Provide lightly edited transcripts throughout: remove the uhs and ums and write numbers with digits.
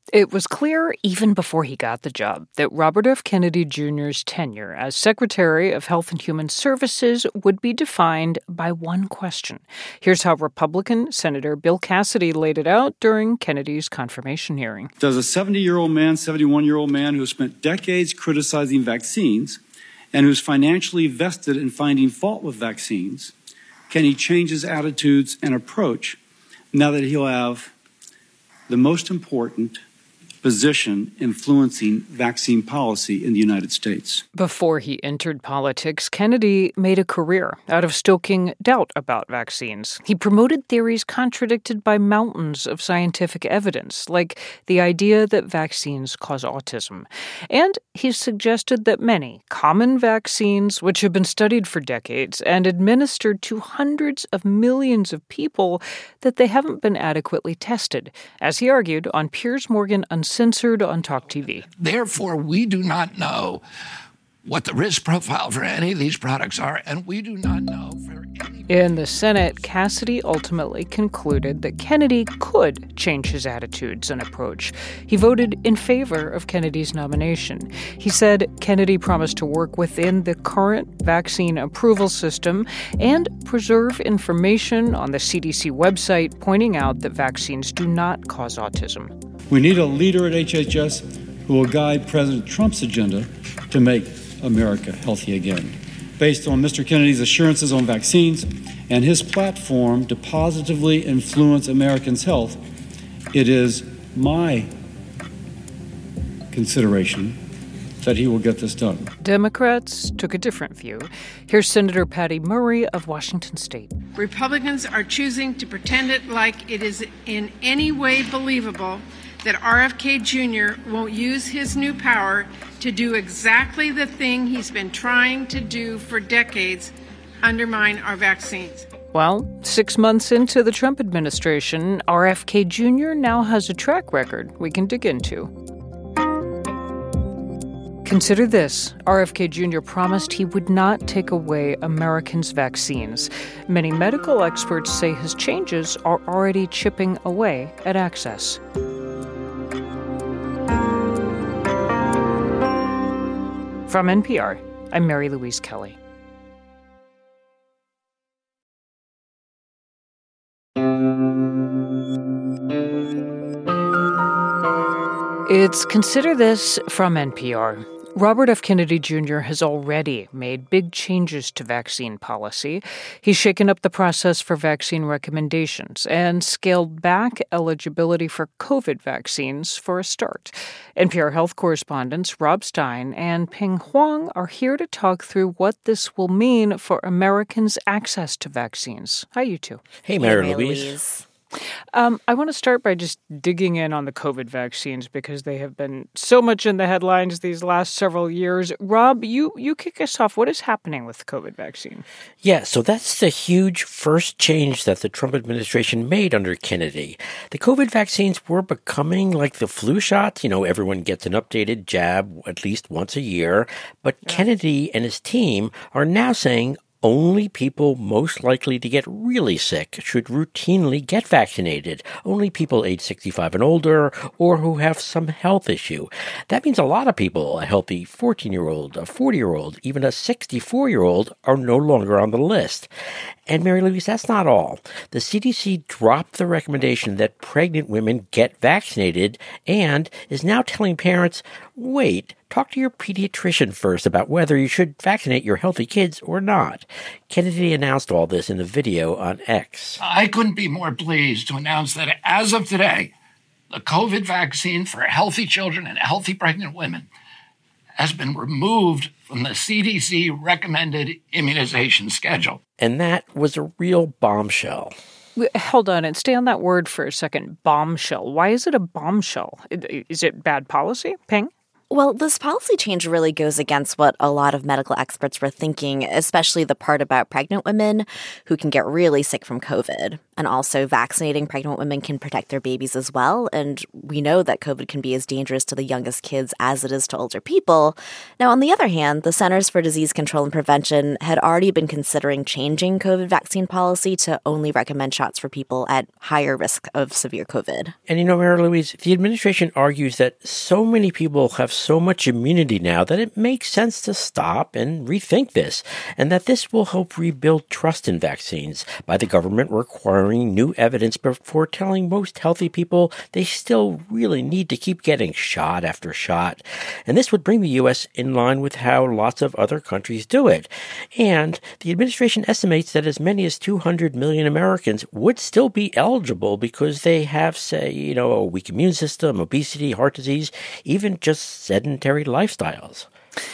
It was clear even before he got the job that Robert F. Kennedy Jr.'s tenure as Secretary of Health and Human Services would be defined by one question. Here's how Republican Senator Bill Cassidy laid it out during Kennedy's confirmation hearing. Does a 70-year-old man, 71-year-old man who has spent decades criticizing vaccines and who's financially vested in finding fault with vaccines, can he change his attitudes and approach now that he'll have the most important position influencing vaccine policy in the United States? Before he entered politics, Kennedy made a career out of stoking doubt about vaccines. He promoted theories contradicted by mountains of scientific evidence, like the idea that vaccines cause autism. And he suggested that many common vaccines, which have been studied for decades and administered to hundreds of millions of people, that they haven't been adequately tested, as he argued on Piers Morgan Uncensored on Talk TV. Therefore, we do not know what the risk profile for any of these products are, and we do not know for any... In the Senate, Cassidy ultimately concluded that Kennedy could change his attitudes and approach. He voted in favor of Kennedy's nomination. He said Kennedy promised to work within the current vaccine approval system and preserve information on the CDC website pointing out that vaccines do not cause autism. We need a leader at HHS who will guide President Trump's agenda to make America healthy again. Based on Mr. Kennedy's assurances on vaccines and his platform to positively influence Americans' health, it is my consideration that he will get this done. Democrats took a different view. Here's Senator Patty Murray of Washington State. Republicans are choosing to pretend it like it is in any way believable that RFK Jr. won't use his new power to do exactly the thing he's been trying to do for decades, undermine our vaccines. Well, 6 months into the Trump administration, RFK Jr. now has a track record we can dig into. Consider this. RFK Jr. promised he would not take away Americans' vaccines. Many medical experts say his changes are already chipping away at access. From NPR, I'm Mary Louise Kelly. It's Consider This from NPR. Robert F. Kennedy Jr. has already made big changes to vaccine policy. He's shaken up the process for vaccine recommendations and scaled back eligibility for COVID vaccines for a start. NPR health correspondents Rob Stein and Ping Huang are here to talk through what this will mean for Americans' access to vaccines. Hi, you two. Hey, Mary Louise. I want to start by just digging in on the COVID vaccines because they have been so much in the headlines these last several years. Rob, you kick us off. What is happening with the COVID vaccine? Yeah, so that's the huge first change that the Trump administration made under Kennedy. The COVID vaccines were becoming like the flu shot. You know, everyone gets an updated jab at least once a year. But Kennedy and his team are now saying only people most likely to get really sick should routinely get vaccinated. Only people age 65 and older or who have some health issue. That means a lot of people, a healthy 14-year-old, a 40-year-old, even a 64-year-old, are no longer on the list. And Mary Louise, that's not all. The CDC dropped the recommendation that pregnant women get vaccinated and is now telling parents, wait, talk to your pediatrician first about whether you should vaccinate your healthy kids or not. Kennedy announced all this in a video on X. I couldn't be more pleased to announce that as of today, the COVID vaccine for healthy children and healthy pregnant women has been removed from the CDC recommended immunization schedule. And that was a real bombshell. Hold on and stay on that word for a second. Bombshell. Why is it a bombshell? Is it bad policy? Ping? Well, this policy change really goes against what a lot of medical experts were thinking, especially the part about pregnant women who can get really sick from COVID. And also, vaccinating pregnant women can protect their babies as well. And we know that COVID can be as dangerous to the youngest kids as it is to older people. Now, on the other hand, the Centers for Disease Control and Prevention had already been considering changing COVID vaccine policy to only recommend shots for people at higher risk of severe COVID. And Mary Louise, the administration argues that so many people have so much immunity now that it makes sense to stop and rethink this, and that this will help rebuild trust in vaccines by the government requiring new evidence before telling most healthy people they still really need to keep getting shot after shot. And this would bring the U.S. in line with how lots of other countries do it. And the administration estimates that as many as 200 million Americans would still be eligible because they have, say, a weak immune system, obesity, heart disease, even just sedentary lifestyles.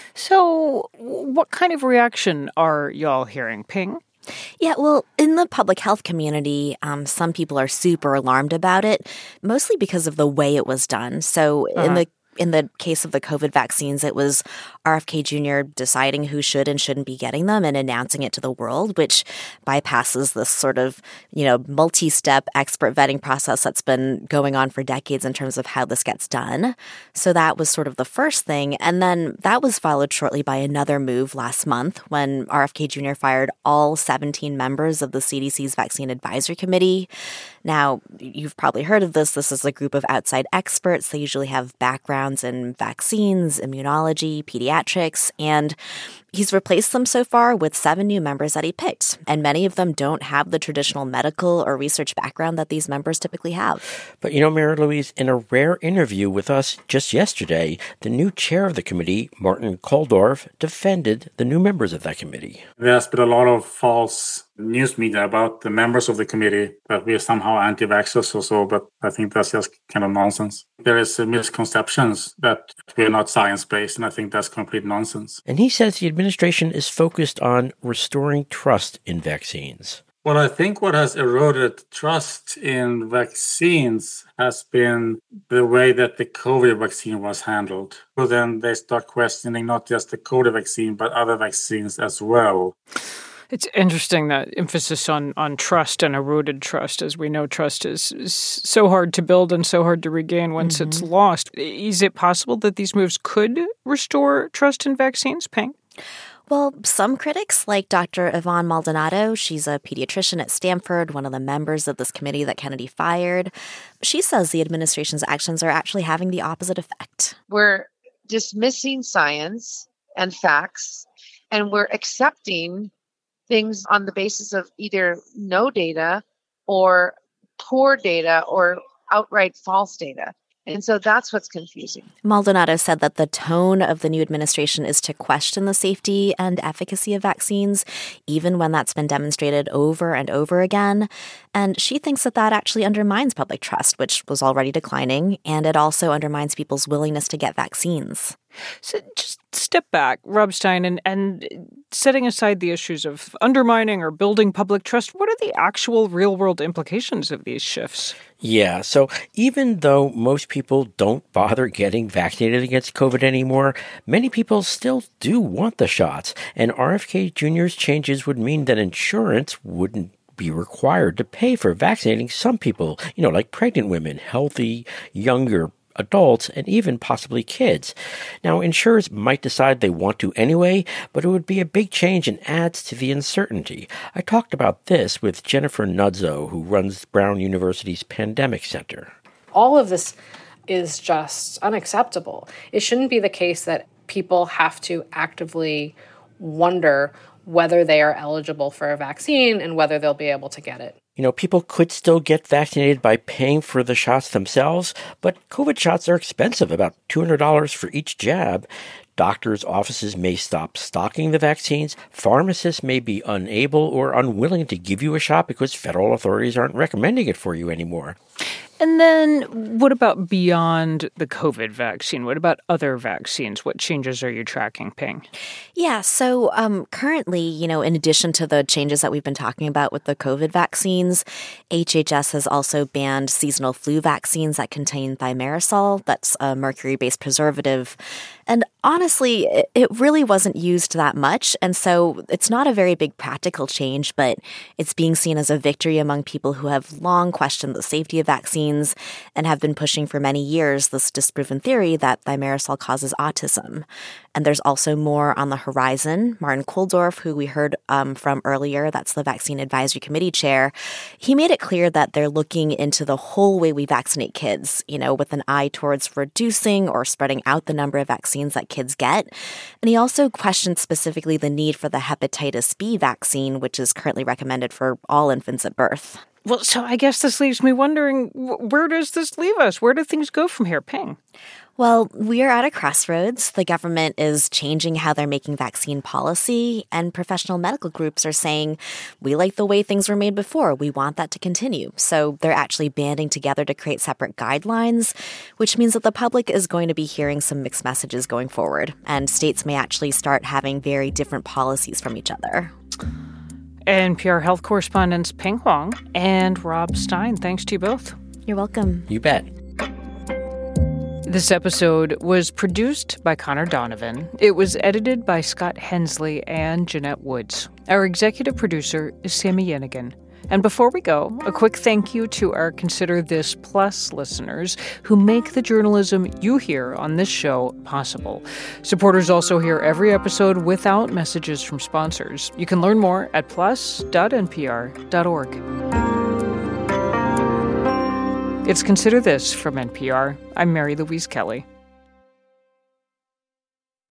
So what kind of reaction are y'all hearing, Ping? Yeah, well, in the public health community, some people are super alarmed about it, mostly because of the way it was done. So in the case of the COVID vaccines, it was RFK Jr. deciding who should and shouldn't be getting them and announcing it to the world, which bypasses this sort of, multi-step expert vetting process that's been going on for decades in terms of how this gets done. So that was sort of the first thing. And then that was followed shortly by another move last month when RFK Jr. fired all 17 members of the CDC's Vaccine Advisory Committee. Now, you've probably heard of this. This is a group of outside experts. They usually have backgrounds in vaccines, immunology, pediatrics, and he's replaced them so far with 7 new members that he picked, and many of them don't have the traditional medical or research background that these members typically have. But Mary Louise, in a rare interview with us just yesterday, the new chair of the committee, Martin Kulldorff, defended the new members of that committee. There's been a lot of false news media about the members of the committee that we are somehow anti-vaxxers or so, but I think that's just kind of nonsense. There is misconceptions that we're not science-based, and I think that's complete nonsense. And he says the administration is focused on restoring trust in vaccines. Well, I think what has eroded trust in vaccines has been the way that the COVID vaccine was handled. So then they start questioning not just the COVID vaccine, but other vaccines as well. It's interesting, that emphasis on trust and eroded trust. As we know, trust is so hard to build and so hard to regain once it's lost. Is it possible that these moves could restore trust in vaccines, Ping? Well, some critics, like Dr. Yvonne Maldonado, she's a pediatrician at Stanford, one of the members of this committee that Kennedy fired, she says the administration's actions are actually having the opposite effect. We're dismissing science and facts, and we're accepting things on the basis of either no data or poor data or outright false data. And so that's what's confusing. Maldonado said that the tone of the new administration is to question the safety and efficacy of vaccines, even when that's been demonstrated over and over again. And she thinks that that actually undermines public trust, which was already declining, and it also undermines people's willingness to get vaccines. So just step back, Rob Stein, and setting aside the issues of undermining or building public trust, what are the actual real-world implications of these shifts? Yeah, so even though most people don't bother getting vaccinated against COVID anymore, many people still do want the shots. And RFK Jr.'s changes would mean that insurance wouldn't be required to pay for vaccinating some people, like pregnant women, healthy, younger adults, and even possibly kids. Now, insurers might decide they want to anyway, but it would be a big change and adds to the uncertainty. I talked about this with Jennifer Nuzzo, who runs Brown University's Pandemic Center. All of this is just unacceptable. It shouldn't be the case that people have to actively wonder whether they are eligible for a vaccine and whether they'll be able to get it. People could still get vaccinated by paying for the shots themselves, but COVID shots are expensive, about $200 for each jab. Doctors' offices may stop stocking the vaccines. Pharmacists may be unable or unwilling to give you a shot because federal authorities aren't recommending it for you anymore. And then what about beyond the COVID vaccine? What about other vaccines? What changes are you tracking, Ping? Yeah, so currently, in addition to the changes that we've been talking about with the COVID vaccines, HHS has also banned seasonal flu vaccines that contain thimerosal. That's a mercury-based preservative. And honestly, it really wasn't used that much. And so it's not a very big practical change, but it's being seen as a victory among people who have long questioned the safety of vaccines and have been pushing for many years this disproven theory that thimerosal causes autism. And there's also more on the horizon. Martin Kulldorff, who we heard from earlier, that's the Vaccine Advisory Committee chair, he made it clear that they're looking into the whole way we vaccinate kids, with an eye towards reducing or spreading out the number of vaccines that kids get. And he also questioned specifically the need for the hepatitis B vaccine, which is currently recommended for all infants at birth. Well, so I guess this leaves me wondering, where does this leave us? Where do things go from here, Ping? Well, we are at a crossroads. The government is changing how they're making vaccine policy, and professional medical groups are saying, we like the way things were made before. We want that to continue. So they're actually banding together to create separate guidelines, which means that the public is going to be hearing some mixed messages going forward, and states may actually start having very different policies from each other. NPR health correspondents Ping Huang and Rob Stein. Thanks to you both. You're welcome. You bet. This episode was produced by Connor Donovan. It was edited by Scott Hensley and Jeanette Woods. Our executive producer is Sami Yenigan. And before we go, a quick thank you to our Consider This Plus listeners who make the journalism you hear on this show possible. Supporters also hear every episode without messages from sponsors. You can learn more at plus.npr.org. It's Consider This from NPR. I'm Mary Louise Kelly.